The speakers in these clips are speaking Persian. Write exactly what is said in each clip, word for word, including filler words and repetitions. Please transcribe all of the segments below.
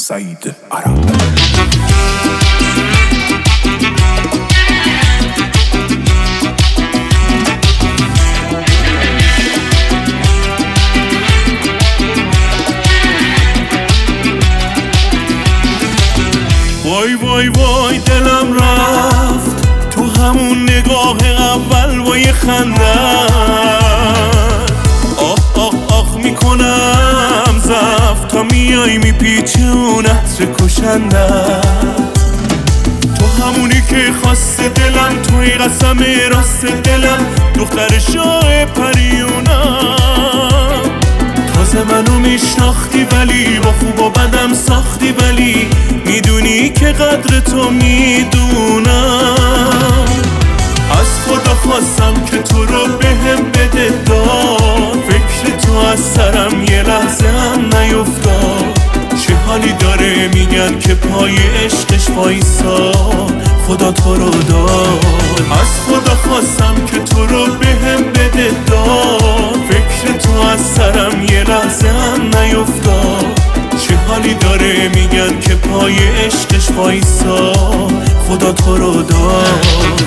سعید عرب. وای وای وای دلم رفت تو همون نگاه اول با یه خنده. آه آه آه میکنم زفت تا میای میپیچون عطر کشنده. تو همونی که خواسته دلم، توی قسم راست دلم، دختر شاه پریونم. تازه منو میشناختی ولی با خوب و بدم ساختی، ولی میدونی که قدر تو میدونم. از خدا خواستم که تو رو بهم بده داد، فکر تو از سرم یه لحظه هم نیفتاد. چه حالی داره میگن که پای عشقش وایساد، خدا تو رو داد. از خدا خواستم که تو رو بهم بده داد، فکر تو از سرم یه لحظه هم نیفتاد. چه حالی داره میگن که پای عشقش وایساد، خدا تو رو داد.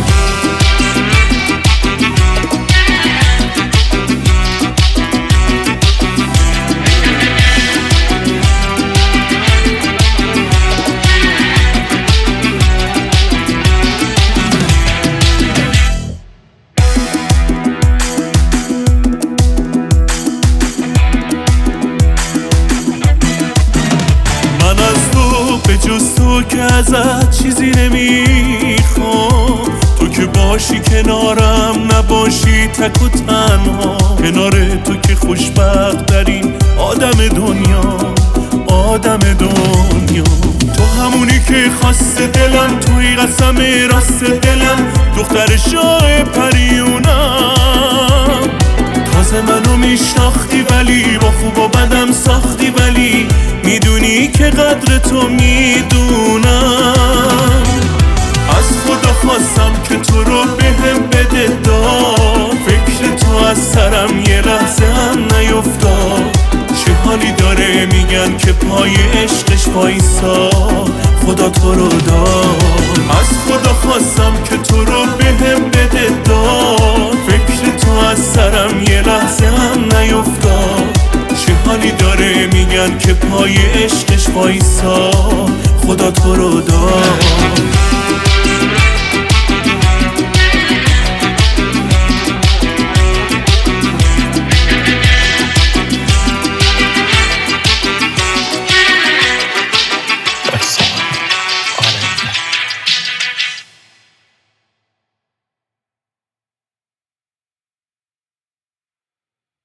به جز تو که ازت چیزی نمیخوام، تو که باشی کنارم نباشی تک و تنها. کنار تو که خوشبخت ترین آدم دنیا، آدم دنیا. تو همونی که خواسته دلم، توی قسم راست دلم، دختر شاه پریونم. تازه منو میشناختی ولی با خوب و بدم ساختی، ولی میدونی که قدر تو میدونم. از خدا خواستم که تو رو بهم بده داد، فکر تو از سرم یه لحظه هم نیفتاد. چه حالی داره میگن که پای عشقش وایساد، خدا تو رو داد. از خدا خواستم که تو رو بهم بده داد، فکر تو از سرم یه لحظه هم نیفتاد. چه حالی داره میگن که پای عشقش وایساد، خدا تو رو داد.